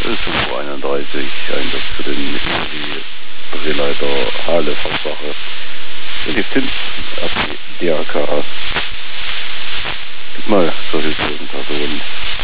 35 Einsatz für den Drehleiter Halle Versache. Und die Zins ab DRK. Gib mal, so viel Personen.